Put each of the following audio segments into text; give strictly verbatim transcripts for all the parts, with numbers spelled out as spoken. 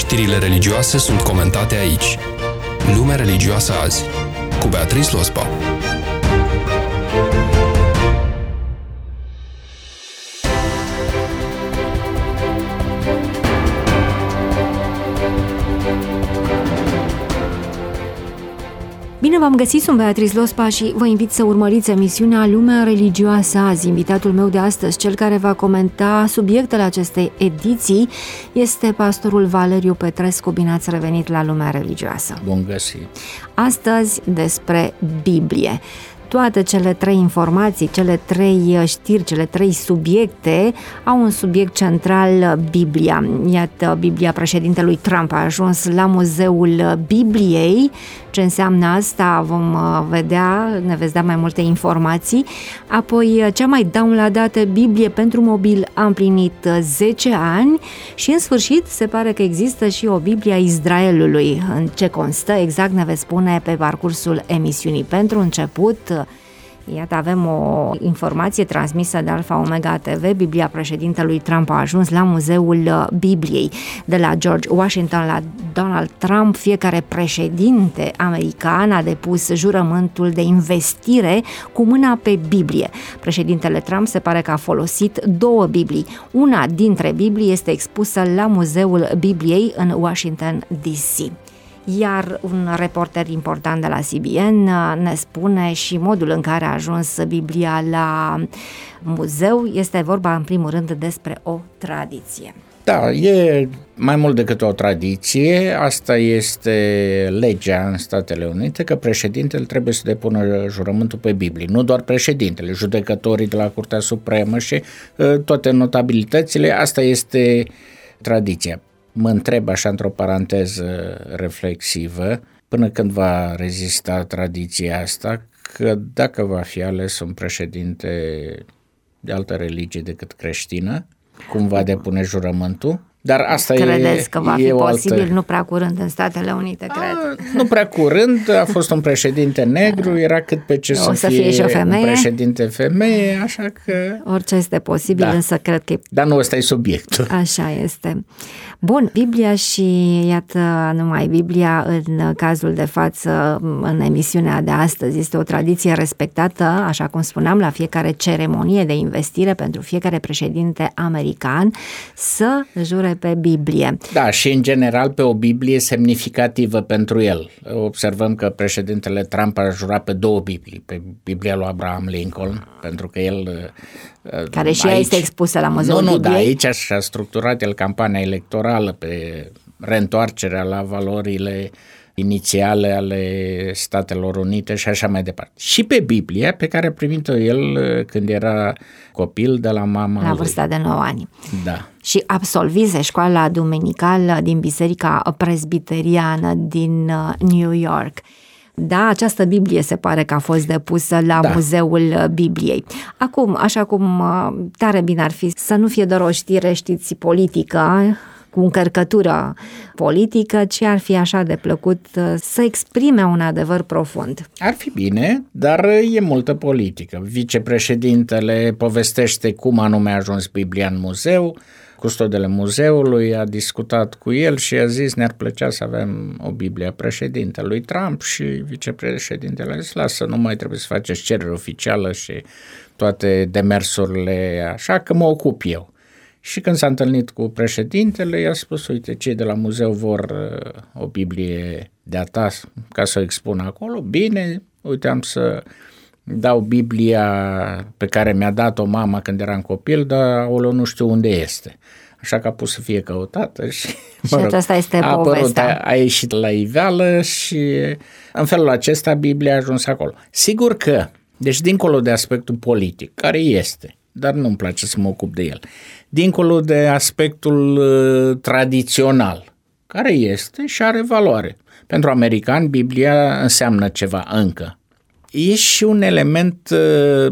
Știrile religioase sunt comentate aici. Lumea religioasă azi, cu Beatrice Lospa. Bine v-am găsit, sunt Beatrice Lospa și vă invit să urmăriți emisiunea Lumea religioasă azi. Invitatul meu de astăzi, cel care va comenta subiectele acestei ediții, este pastorul Valeriu Petrescu. Bine ați revenit la Lumea religioasă. Bun găsit! Astăzi despre Biblie. Toate cele trei informații, cele trei știri, cele trei subiecte au un subiect central, Biblia. Iată, Biblia președintelui Trump a ajuns la Muzeul Bibliei. Ce înseamnă asta vom vedea, ne veți da mai multe informații. Apoi, cea mai downloadată Biblie pentru mobil a împlinit zece ani și, în sfârșit, se pare că există și o Biblie a Israelului. În ce constă exact ne veți spune pe parcursul emisiunii. Pentru început, iată, avem o informație transmisă de Alfa Omega T V. Biblia președintelui Trump a ajuns la Muzeul Bibliei. De la George Washington la Donald Trump, fiecare președinte american a depus jurământul de investire cu mâna pe Biblie. Președintele Trump se pare că a folosit două Biblii. Una dintre Biblii este expusă la Muzeul Bibliei în Washington D C. Iar un reporter important de la C B N ne spune și modul în care a ajuns Biblia la muzeu. Este vorba în primul rând despre o tradiție. Da, e mai mult decât o tradiție. Asta este legea în Statele Unite, că președintele trebuie să depună jurământul pe Biblie. Nu doar președintele, judecătorii de la Curtea Supremă și toate notabilitățile. Asta este tradiția. Mă întreb așa într-o paranteză reflexivă, până când va rezista tradiția asta, că dacă va fi ales un președinte de altă religie decât creștină, cum va depune jurământul. Dar asta Credeți e, că va e fi o posibil altă... nu prea curând în Statele Unite, A, cred. Nu prea curând, a fost un președinte negru, era cât pe ce o să, să fie, fie și o femeie. Un președinte femeie, așa că... Orice este posibil, Da. însă cred că... Dar nu ăsta e subiectul. Așa este. Bun, Biblia și, iată, numai Biblia în cazul de față, în emisiunea de astăzi, este o tradiție respectată, așa cum spuneam, la fiecare ceremonie de investire pentru fiecare președinte american să jure pe Biblie. Da, și în general pe o Biblie semnificativă pentru el. Observăm că președintele Trump a jurat pe două Biblii, pe Biblia lui Abraham Lincoln, pentru că el... Care și aici, ea este expusă la Muzeul nu, nu, Bibliei. Da, aici și-a structurat el campania electorală pe reîntoarcerea la valorile inițiale ale Statelor Unite și așa mai departe. Și pe Biblia, pe care a primit-o el când era copil de la mama La lui. vârsta de nouă ani. Da. Și absolvize școala duminicală din Biserica Presbiteriană din New York. Da, această Biblie se pare că a fost depusă la Da. Muzeul Bibliei. Acum, așa cum tare bine ar fi să nu fie doar o știre, știți, politică, cu încărcătură politică, ci ar fi așa de plăcut să exprime un adevăr profund. Ar fi bine, dar e multă politică. Vicepreședintele povestește cum anume a ajuns Biblia în muzeu, custodele muzeului a discutat cu el și a zis ne-ar plăcea să avem o Biblie a președintelui Trump și vicepreședintele a zis lasă, nu mai trebuie să faceți cerere oficială și toate demersurile așa, că mă ocup eu. Și când s-a întâlnit cu președintele, i-a spus, uite, cei de la muzeu vor o Biblie de-a ta ca să o expun acolo. Bine, uite, am să dau Biblia pe care mi-a dat-o mama când eram copil, dar acolo nu știu unde este. Așa că a pus să fie căutată și, și mă rog, asta este a apărut, povestea. A, a ieșit la iveală și în felul acesta Biblia a ajuns acolo. Sigur că, deci dincolo de aspectul politic, care este, dar nu-mi place să mă ocup de el, dincolo de aspectul uh, tradițional, care este și are valoare. Pentru americani, Biblia înseamnă ceva încă. E și un element uh,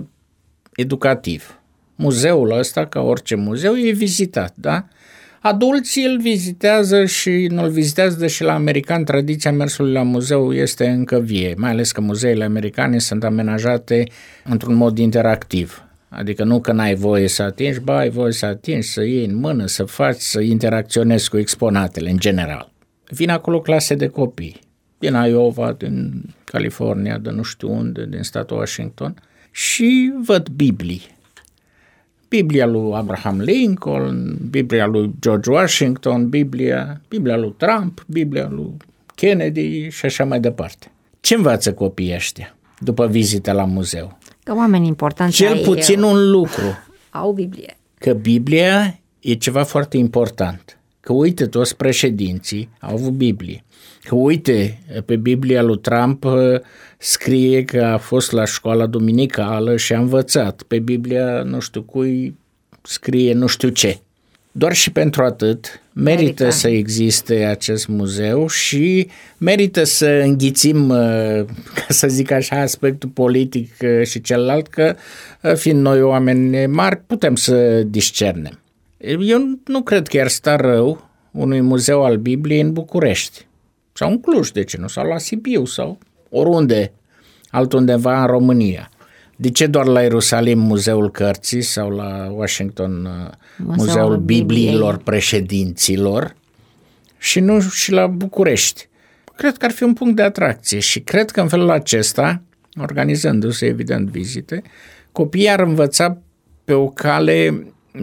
educativ. Muzeul ăsta, ca orice muzeu, e vizitat, da? Adulții îl vizitează și nu îl vizitează, și la american tradiția mersului la muzeu este încă vie, mai ales că muzeele americane sunt amenajate într-un mod interactiv. Adică nu că n-ai voie să atingi, ba ai voie să atingi, să iei în mână, să faci, să interacționezi cu exponatele în general. Vin acolo clase de copii, din Iowa, din California, de nu știu unde, din statul Washington și văd Biblii. Biblia lui Abraham Lincoln, Biblia lui George Washington, Biblia, Biblia lui Trump, Biblia lui Kennedy și așa mai departe. Ce învață copiii ăștia după vizita la muzeu? Că oameni importanți Cel puțin eu, un lucru. Au Biblie. Că Biblia e ceva foarte important. Că uite, toți președinții au avut Biblie. Că uite, pe Biblia lui Trump scrie că a fost la școala duminicală și a învățat. Pe Biblia nu știu cui scrie nu știu ce. Doar și pentru atât merită America. Să existe acest muzeu și merită să înghițim, ca să zic așa, aspectul politic și celălalt, că fiind noi oameni mari putem să discernem. Eu nu cred că ar sta rău unui muzeu al Bibliei în București sau în Cluj, de ce nu, sau la Sibiu sau oriunde altundeva în România. De ce doar la Ierusalim Muzeul Cărții sau la Washington Muzeul, Muzeul Bibliilor Bibliei. Președinților și nu și la București? Cred că ar fi un punct de atracție și cred că în felul acesta, organizându-se evident vizite, copiii ar învăța pe o cale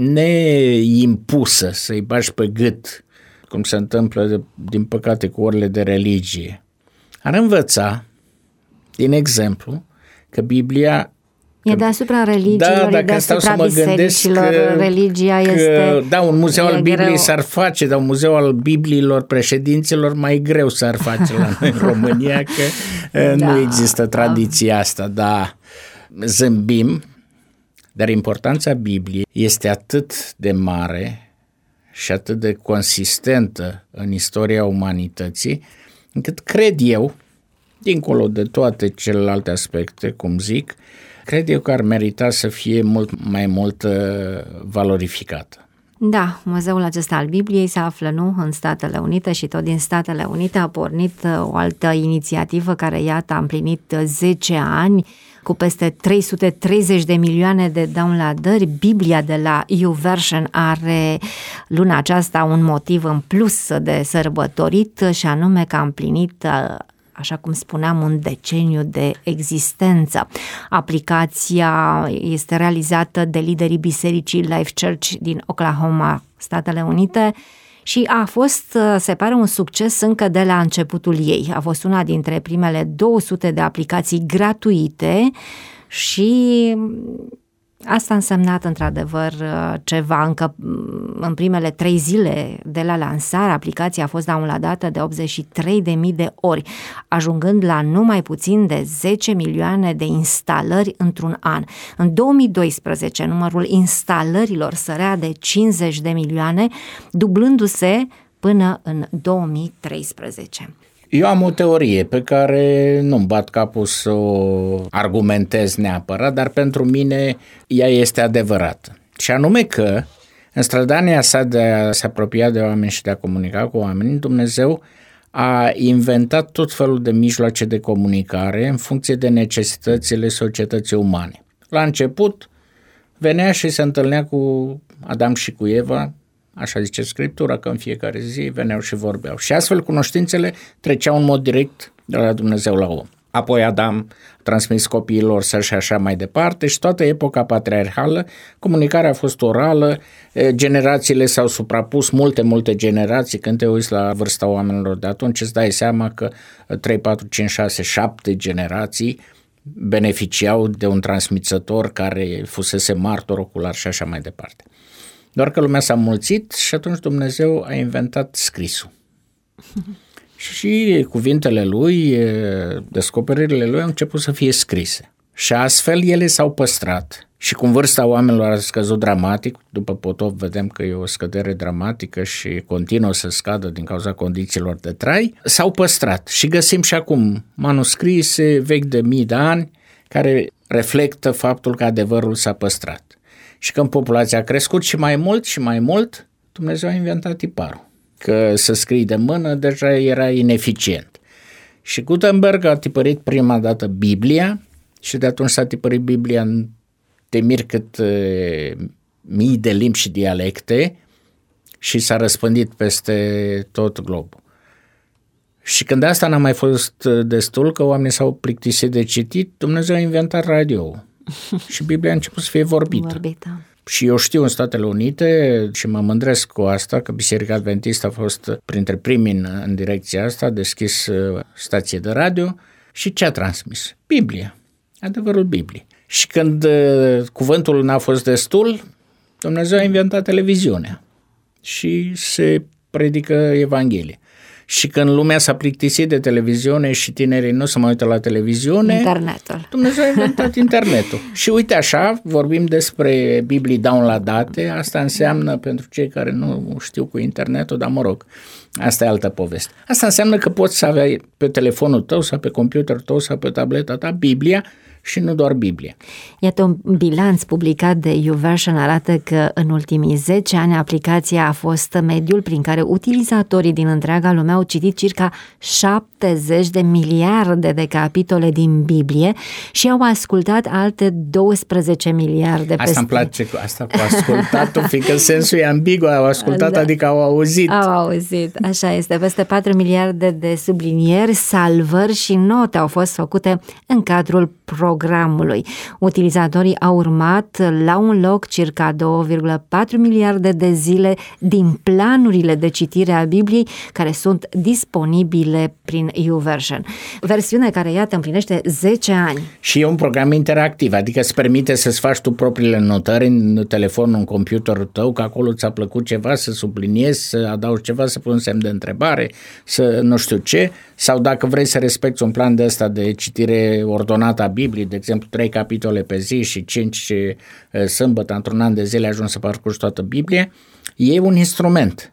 neimpusă, să-i bagi pe gât, cum se întâmplă din păcate cu orele de religie. Ar învăța, din exemplu, că Biblia e deasupra religiilor, da, e deasupra bisericilor, că, religia că, este... Da, un muzeu al Bibliei greu. S-ar face, dar un muzeu al Bibliilor președinților mai greu s-ar face la noi în România, că da, nu există tradiția asta, da, zâmbim, dar importanța Bibliei este atât de mare și atât de consistentă în istoria umanității, încât cred eu, dincolo de toate celelalte aspecte, cum zic, cred eu că ar merita să fie mult mai mult uh, valorificată. Da, muzeul acesta al Bibliei se află, nu, în Statele Unite și tot din Statele Unite a pornit o altă inițiativă care, iată, a împlinit zece ani cu peste trei sute treizeci de milioane de downloadări. Biblia de la YouVersion are luna aceasta un motiv în plus de sărbătorit și anume că a împlinit, așa cum spuneam, un deceniu de existență. Aplicația este realizată de liderii bisericii Life Church din Oklahoma, Statele Unite, și a fost, se pare, un succes încă de la începutul ei. A fost una dintre primele două sute de aplicații gratuite și asta a însemnat într-adevăr ceva. Încă în primele trei zile de la lansare, aplicația a fost downloadată de optzeci și trei de mii de ori, ajungând la numai puțin de zece milioane de instalări într-un an. În două mii doisprezece, numărul instalărilor sărea de cincizeci de milioane, dublându-se până în două mii treisprezece. Eu am o teorie pe care nu-mi bat capul să o argumentez neapărat, dar pentru mine ea este adevărată. Și anume că, în strădania sa de a se apropia de oameni și de a comunica cu oamenii, Dumnezeu a inventat tot felul de mijloace de comunicare în funcție de necesitățile societății umane. La început venea și se întâlnea cu Adam și cu Eva, așa zice Scriptura, că în fiecare zi veneau și vorbeau. Și astfel cunoștințele treceau în mod direct de la Dumnezeu la om. Apoi Adam a transmis copiilor săi și așa mai departe și toată epoca patriarhală, comunicarea a fost orală, generațiile s-au suprapus, multe, multe generații. Când te uiți la vârsta oamenilor de atunci, îți dai seama că trei, patru, cinci, șase, șapte generații beneficiau de un transmițător care fusese martor ocular și așa mai departe. Doar că lumea s-a mulțit și atunci Dumnezeu a inventat scrisul. Și cuvintele lui, descoperirile lui au început să fie scrise. Și astfel ele s-au păstrat. Și cum vârsta oamenilor a scăzut dramatic, după potop vedem că e o scădere dramatică și continuă să scadă din cauza condițiilor de trai, s-au păstrat. Și găsim și acum manuscrise vechi de mii de ani care reflectă faptul că adevărul s-a păstrat. Și când populația a crescut și mai mult și mai mult, Dumnezeu a inventat tiparul. Că să scrii de mână deja era ineficient. Și Gutenberg a tipărit prima dată Biblia și de atunci s-a tipărit Biblia în te miri cât uh, mii de limbi și dialecte și s-a răspândit peste tot globul. Și când asta n-a mai fost destul, că oamenii s-au plictisit de citit, Dumnezeu a inventat radio și Biblia a început să fie vorbită. Vorbită. Și eu știu în Statele Unite și mă mândresc cu asta că Biserica Adventistă a fost printre primii în, în direcția asta, a deschis stație de radio și ce a transmis? Biblia, adevărul Bibliei. Și când uh, cuvântul n-a fost destul, Dumnezeu a inventat televiziunea și se predică Evanghelie. Și când lumea s-a plictisit de televiziune și tinerii nu se mai uită la televiziune, internetul. Dumnezeu a inventat internetul. Și uite așa, vorbim despre Biblii downloadate, asta înseamnă, pentru cei care nu știu cu internetul, dar mă rog, asta e altă poveste. Asta înseamnă că poți să ai pe telefonul tău sau pe computerul tău sau pe tableta ta Biblia și nu doar Biblia. Iată, un bilanț publicat de YouVersion arată că în ultimii zece ani aplicația a fost mediul prin care utilizatorii din întreaga lume au citit circa șaptezeci de miliarde de capitole din Biblie și au ascultat alte douăsprezece miliarde. Asta îmi place, cu asta cu ascultatul, fiindcă sensul e ambigu, au ascultat, da. Adică au auzit. Au auzit, așa este. Peste patru miliarde de sublinieri, salvări și note au fost făcute în cadrul programului. Utilizatorii au urmat la un loc circa doi virgulă patru miliarde de zile din planurile de citire a Bibliei care sunt disponibile prin YouVersion. Versiune care, iată, împlinește zece ani. Și e un program interactiv, adică îți permite să-ți faci tu propriile notări în telefon, în computerul tău, că acolo ți-a plăcut ceva, să subliniezi, să adaugi ceva, să pui un semn de întrebare, să nu știu ce, sau dacă vrei să respecti un plan de ăsta de citire ordonată a Bibliei, de exemplu trei capitole pe zi și cinci sâmbătă, într-un an de zile ajungi să parcurgi toată Biblia, e un instrument.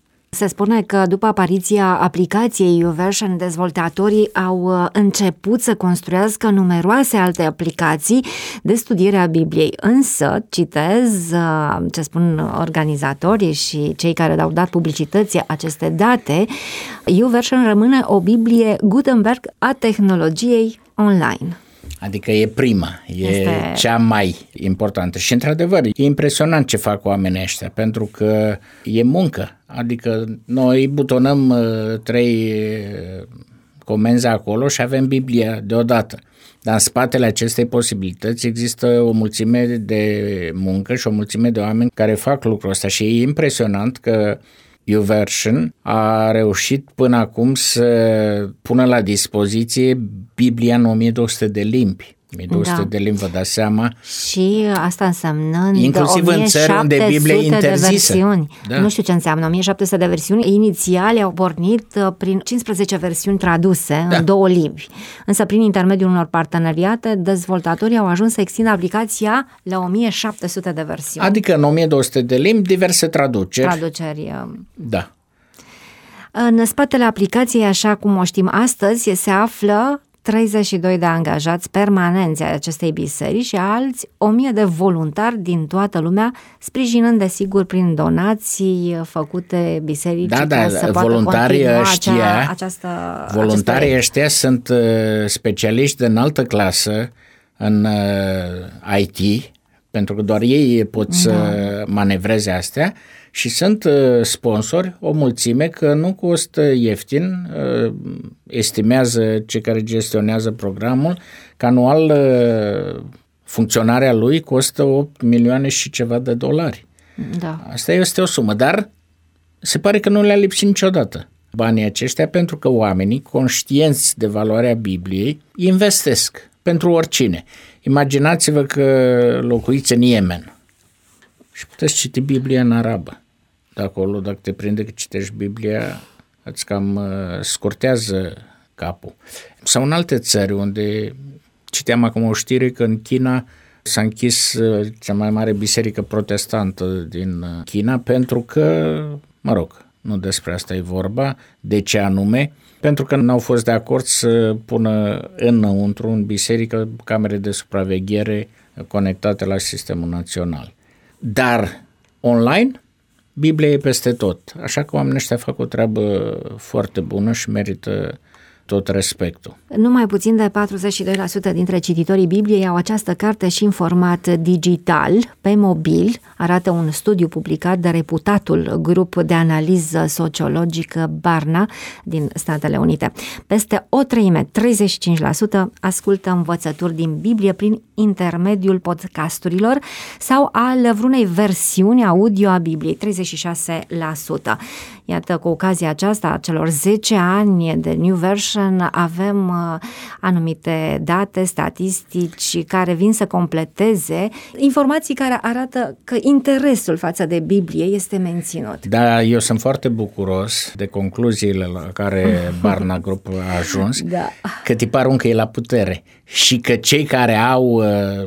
Se spune că după apariția aplicației YouVersion, dezvoltatorii au început să construiască numeroase alte aplicații de studiere a Bibliei. Însă, citez ce spun organizatorii și cei care au dat publicității aceste date, YouVersion rămâne o Biblie Gutenberg a tehnologiei online. Adică e prima, e este... cea mai importantă și într-adevăr e impresionant ce fac oamenii ăștia, pentru că e muncă, adică noi butonăm uh, trei uh, comenzi acolo și avem Biblia deodată, dar în spatele acestei posibilități există o mulțime de muncă și o mulțime de oameni care fac lucrul ăsta și e impresionant că YouVersion a reușit până acum să pună la dispoziție Biblia în o mie două sute de limbi. o mie două sute da. De limbi, vă dați seama. Și asta însemnând inclusiv în țări unde Biblia e interzisă. Da. Nu știu ce înseamnă, o mie șapte sute de versiuni. Inițiale au pornit prin cincisprezece versiuni traduse da. În două limbi. Însă prin intermediul unor parteneriate, dezvoltatorii au ajuns să extindă aplicația la o mie șapte sute de versiuni. Adică în o mie două sute de limbi, diverse traduceri. Traduceri. Da. În spatele aplicației, așa cum o știm astăzi, se află treizeci și doi de angajați permanenți ai acestei biserici și alți o mie de voluntari din toată lumea, sprijinând desigur prin donații făcute bisericii da, ca da, să poată voluntarii continua ăștia, acea, această voluntarii ăștia sunt specialiști de înaltă clasă în I T, pentru că doar ei pot să da. Manevreze astea și sunt sponsori, o mulțime, că nu costă ieftin, estimează cei care gestionează programul, că anual funcționarea lui costă opt milioane și ceva de dolari. Da. Asta este o sumă, dar se pare că nu le-a lipsit niciodată banii aceștia, pentru că oamenii conștienți de valoarea Bibliei investesc pentru oricine. Imaginați-vă că locuiți în Yemen și puteți citi Biblia în arabă. De acolo, dacă te prinde că citești Biblia, îți cam uh, scurtează capul. Sau în alte țări unde citeam acum o știre că în China s-a închis uh, cea mai mare biserică protestantă din uh, China pentru că, mă rog, nu despre asta e vorba, de ce anume, pentru că n-au fost de acord să pună înăuntru în biserică camere de supraveghere conectate la sistemul național. Dar online, Biblia e peste tot, așa că oamenii ăștia fac o treabă foarte bună și merită tot respectul. Numai puțin de patruzeci și doi la sută dintre cititorii Bibliei au această carte și în format digital, pe mobil, arată un studiu publicat de reputatul grup de analiză sociologică Barna din Statele Unite. Peste o treime, treizeci și cinci la sută, ascultă învățături din Biblie prin intermediul podcasturilor sau al vreunei versiuni audio a Bibliei, treizeci și șase la sută. Iată, cu ocazia aceasta, a celor zece ani de New Version, avem uh, anumite date, statistici care vin să completeze informații care arată că interesul față de Biblie este menținut. Da, eu sunt foarte bucuros de concluziile la care Barna Group a ajuns, da. Că tipul aruncă e la putere și că cei care au uh,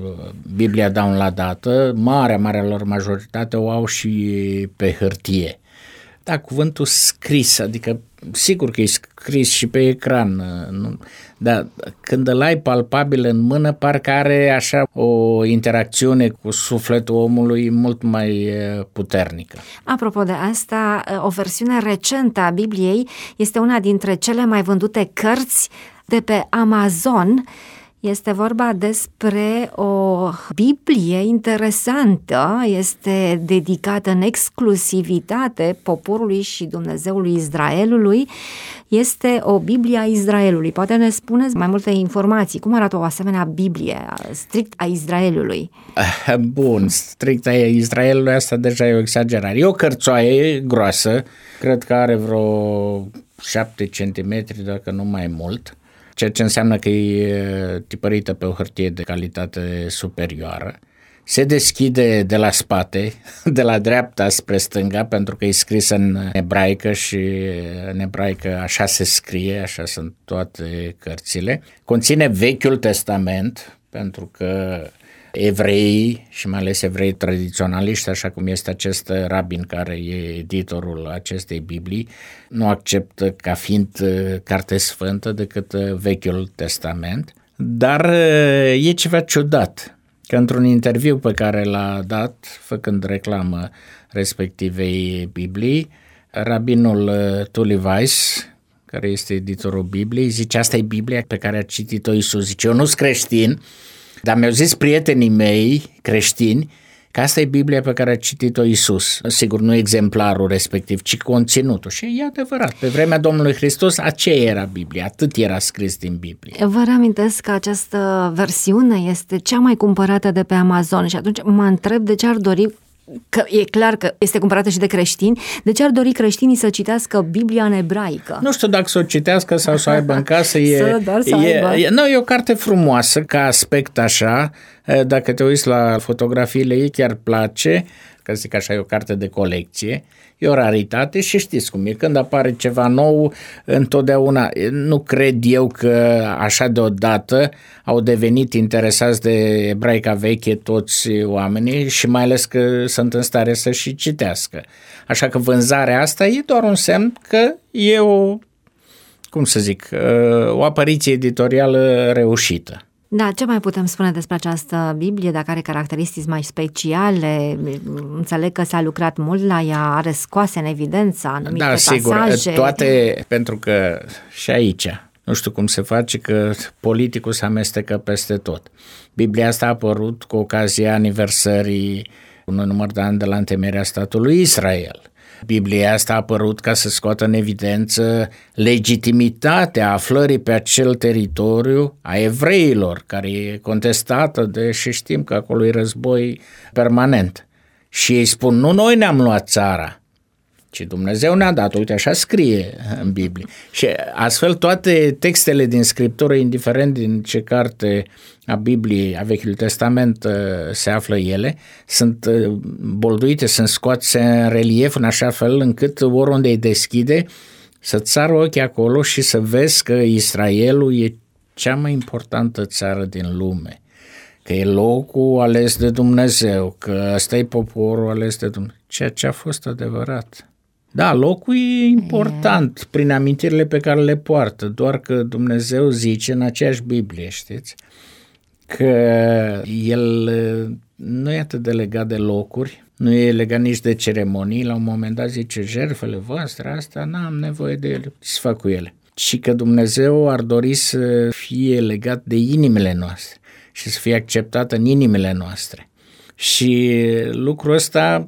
Biblia downloadată, marea, marea lor majoritate o au și pe hârtie. Da, cuvântul scris, adică sigur că e scris și pe ecran, nu? Dar când îl ai palpabil în mână, parcă are așa o interacțiune cu sufletul omului mult mai puternică. Apropo de asta, o versiune recentă a Bibliei este una dintre cele mai vândute cărți de pe Amazon. Este vorba despre o Biblie interesantă, este dedicată în exclusivitate poporului și Dumnezeului Israelului. Este o Biblie a Israelului. Poate ne spuneți mai multe informații. Cum arată o asemenea Biblie strict a Israelului? Bun, strict a Israelului, asta deja e o exagerare. E o cărțoaie groasă, cred că are vreo șapte centimetri, dacă nu mai mult. Ceea ce înseamnă că e tipărită pe o hârtie de calitate superioară. Se deschide de la spate, de la dreapta spre stânga, pentru că e scrisă în ebraică și în ebraică așa se scrie, așa sunt toate cărțile. Conține Vechiul Testament, pentru că evreii și mai ales evrei tradiționaliști, așa cum este acest rabin care e editorul acestei Biblii, nu acceptă ca fiind carte sfântă decât Vechiul Testament. Dar e ceva ciudat, că într-un interviu pe care l-a dat, făcând reclamă respectivei Biblii, rabinul Tully Weiss, care este editorul Bibliei, zice: asta e Biblia pe care a citit-o Iisus. Zice: eu nu sunt creștin, dar mi-au zis prietenii mei creștini că asta e Biblia pe care a citit-o Iisus. Sigur, nu exemplarul respectiv, ci conținutul. Și e adevărat. Pe vremea Domnului Hristos, aceea era Biblia, atât era scris din Biblie. Vă reamintesc că această versiune este cea mai cumpărată de pe Amazon și atunci mă întreb de ce ar dori, că e clar că este cumpărată și de creștini, de ce ar dori creștinii să citească Biblia în ebraică? Nu știu dacă să o citească sau să o aibă în casă. E, să, doar să e, aibă. E, nu, e o carte frumoasă, ca aspect așa. Dacă te uiți la fotografiile ei, chiar place, că zic așa, e o carte de colecție. E o raritate și știți cum e, când apare ceva nou, întotdeauna, nu cred eu că așa deodată au devenit interesați de ebraica veche toți oamenii și mai ales că sunt în stare să și citească. Așa că vânzarea asta e doar un semn că e o, cum să zic, o apariție editorială reușită. Da, ce mai putem spune despre această Biblie, dacă are caracteristici mai speciale? Înțeleg că s-a lucrat mult la ea, are scoase în evidență anumite da, sigur, pasaje. Toate, pentru că și aici, nu știu cum se face, că politicul se amestecă peste tot. Biblia asta a apărut cu ocazia aniversării unui număr de ani de la întemeierea statului Israel. Biblia asta a apărut ca să scoată în evidență legitimitatea aflării pe acel teritoriu a evreilor, care e contestată, deși știm că acolo e război permanent. Și ei spun: nu noi ne-am luat țara, ci Dumnezeu ne-a dat. Uite, așa scrie în Biblie. Și astfel toate textele din Scriptură, indiferent din ce carte a Bibliei, a Vechiului Testament se află ele, sunt bolduite, sunt scoase în relief în așa fel încât oriunde îi deschide să-ți sară ochii acolo și să vezi că Israelul e cea mai importantă țară din lume, că e locul ales de Dumnezeu, că ăsta e poporul ales de Dumnezeu, ceea ce a fost adevărat. Da, locul e important prin amintirile pe care le poartă, doar că Dumnezeu zice în aceeași Biblie, știți, că El nu e atât de legat de locuri, nu e legat nici de ceremonii. La un moment dat zice: jertfele voastre, astea n-am nevoie de ele, ce să fac cu ele? ci că Dumnezeu ar dori să fie legat de inimile noastre și să fie acceptat în inimile noastre. Și lucrul ăsta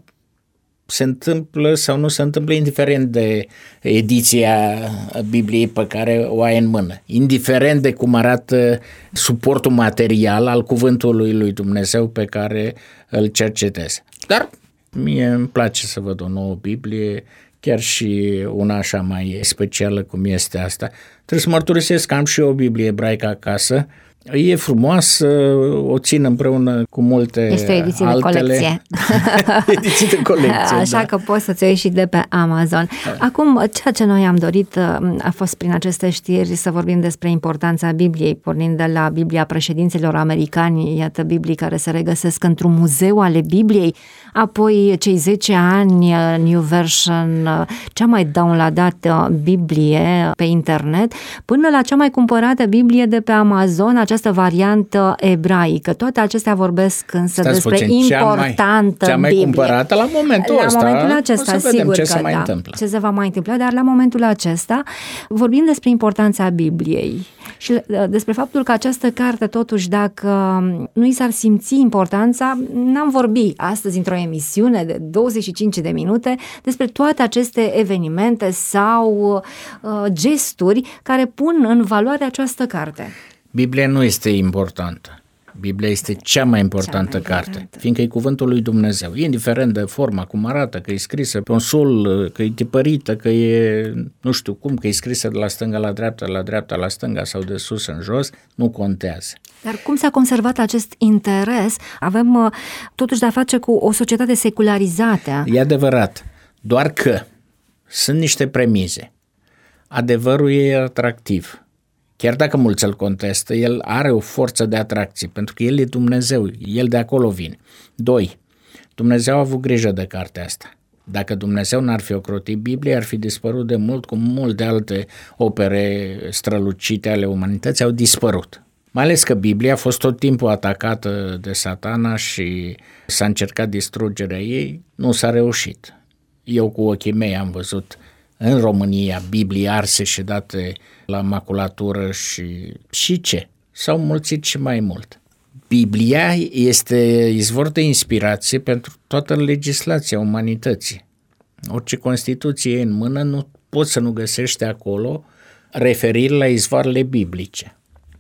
se întâmplă sau nu se întâmplă indiferent de ediția Bibliei pe care o ai în mână, indiferent de cum arată suportul material al cuvântului lui Dumnezeu pe care îl cercetezi. Dar mie îmi place să văd o nouă Biblie, chiar și una așa mai specială cum este asta. Trebuie să mărturisesc că am și eu o Biblie ebraică acasă. E frumoasă, o țin împreună cu multe este o ediție altele. de colecție. Ediție de colecție, Așa da. că poți să-ți o iei și de pe Amazon. Acum, ceea ce noi am dorit a fost prin aceste știri să vorbim despre importanța Bibliei, pornind de la Biblia președinților americani, iată Biblii care se regăsesc într-un muzeu ale Bibliei, apoi cei zece ani New Version, cea mai downloadată Biblie pe internet, până la cea mai cumpărată Biblie de pe Amazon, această variantă ebraică. Toate acestea vorbesc însă Stați despre puțin, importantă cea mai Biblie. cumpărată la momentul la ăsta. momentul acesta, o să vedem sigur ce că se mai da, întâmplă. ce se va mai întâmpla, dar la momentul acesta vorbim despre importanța Bibliei și despre faptul că această carte, totuși, dacă nu i s-ar simți importanța, n-am vorbit astăzi într-o emisiune de douăzeci și cinci de minute despre toate aceste evenimente sau uh, gesturi care pun în valoare această carte. Biblia nu este importantă. Biblia este cea mai importantă cea mai carte, importantă. fiindcă e cuvântul lui Dumnezeu, indiferent de forma, cum arată, că e scrisă pe un sol, că e tipărită, că e, nu știu cum, că e scrisă de la stânga la dreapta, la dreapta la stânga sau de sus în jos, nu contează. Dar cum s-a conservat acest interes? Avem totuși de-a face cu o societate secularizată. E adevărat, doar că sunt niște premize. Adevărul e atractiv. Chiar dacă mulți îl contestă, el are o forță de atracție, pentru că el e Dumnezeu, el de acolo vine. Doi, Dumnezeu a avut grijă de cartea asta. Dacă Dumnezeu n-ar fi ocrotit Biblia, ar fi dispărut de mult, cum multe alte opere strălucite ale umanității au dispărut. Mai ales că Biblia a fost tot timpul atacată de Satana și s-a încercat distrugerea ei, nu s-a reușit. Eu cu ochii mei am văzut în România Biblii arse și date la maculatură și, și ce? S-au mulțit și mai mult. Biblia este izvor de inspirație pentru toată legislația umanității. Orice Constituție e în mână, nu poți să nu găsești acolo referiri la izvoarele biblice.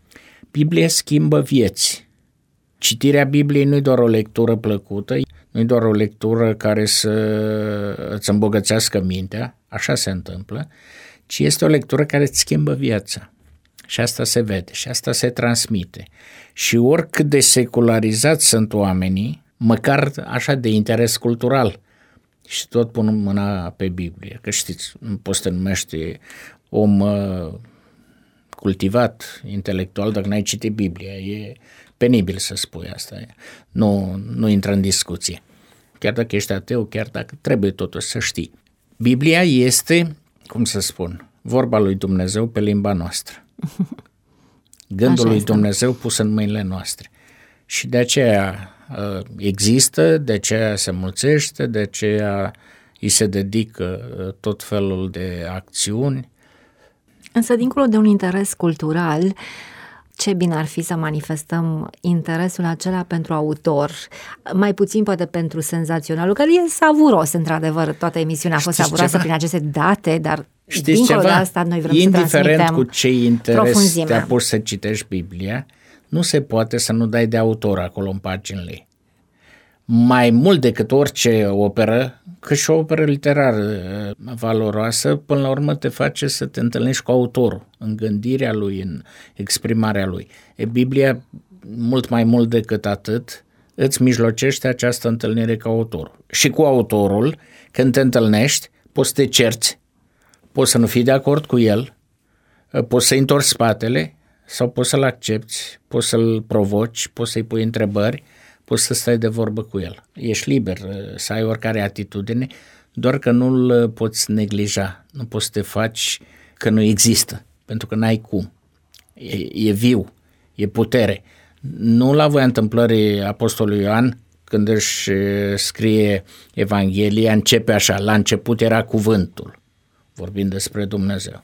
Biblia schimbă vieți. Citirea Bibliei nu e doar o lectură plăcută, nu e doar o lectură care să îți îmbogățească mintea, așa se întâmplă, ci este o lectură care îți schimbă viața. Și asta se vede și asta se transmite. Și oricât de secularizați sunt oamenii, măcar așa de interes cultural, și tot pun mâna pe Biblie, că știți, nu poți să te numești om uh, cultivat, intelectual, dacă n-ai citit Biblia. E penibil să spui asta. Nu, nu intră în discuție. Chiar dacă ești ateu, chiar dacă trebuie totuși să știi. Biblia este, cum să spun, vorba lui Dumnezeu pe limba noastră. Gândul lui Dumnezeu pus în mâinile noastre. Și de aceea există, de aceea se mulțește, de aceea îi se dedică tot felul de acțiuni. Însă, dincolo de un interes cultural, ce bine ar fi să manifestăm interesul acela pentru autor, mai puțin poate pentru senzaționalul, care e savuros, într-adevăr, toată emisiunea a fost Știți savuroasă ceva? prin aceste date, dar Știți dincolo ceva? de asta noi vrem Indiferent să transmitem cu ce interes profunzime. te-a pus să citești Biblia, nu se poate să nu dai de autor acolo în paginile. Mai mult decât orice operă, că și o operă literară valoroasă, până la urmă te face să te întâlnești cu autorul, în gândirea lui, în exprimarea lui. E, Biblia, mult mai mult decât atât, îți mijlocește această întâlnire cu autorul. Și cu autorul, când te întâlnești, poți să te cerți, poți să nu fii de acord cu el, poți să-i întorci spatele sau poți să-l accepti, poți să-l provoci, poți să-i pui întrebări, poți să stai de vorbă cu el. Ești liber să ai oricare atitudine, doar că nu-l poți neglija, nu poți să te faci că nu există, pentru că n-ai cum. E, e viu, e putere. Nu la voia întâmplării Apostolului Ioan, când își scrie Evanghelia, începe așa, la început era cuvântul, vorbind despre Dumnezeu.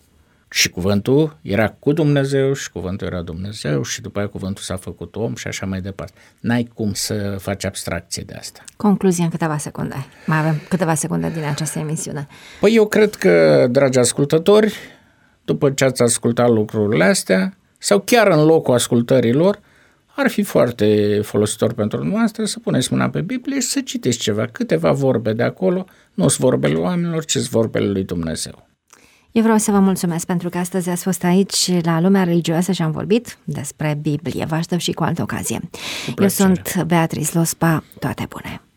Și cuvântul era cu Dumnezeu și cuvântul era Dumnezeu și după aia cuvântul s-a făcut om și așa mai departe. N-ai cum să faci abstracție de asta. Concluzia în câteva secunde. Mai avem câteva secunde din această emisiune. Păi eu cred că, dragi ascultători, după ce ați ascultat lucrurile astea, sau chiar în locul ascultărilor, ar fi foarte folositor pentru noastră să puneți mâna pe Biblie și să citiți ceva, câteva vorbe de acolo, nu sunt vorbele oamenilor, ci sunt vorbele lui Dumnezeu. Eu vreau să vă mulțumesc pentru că astăzi ați fost aici la Lumea Religioasă și am vorbit despre Biblie. Vă aștept și cu altă ocazie. Eu sunt Beatrice Lospa, toate bune!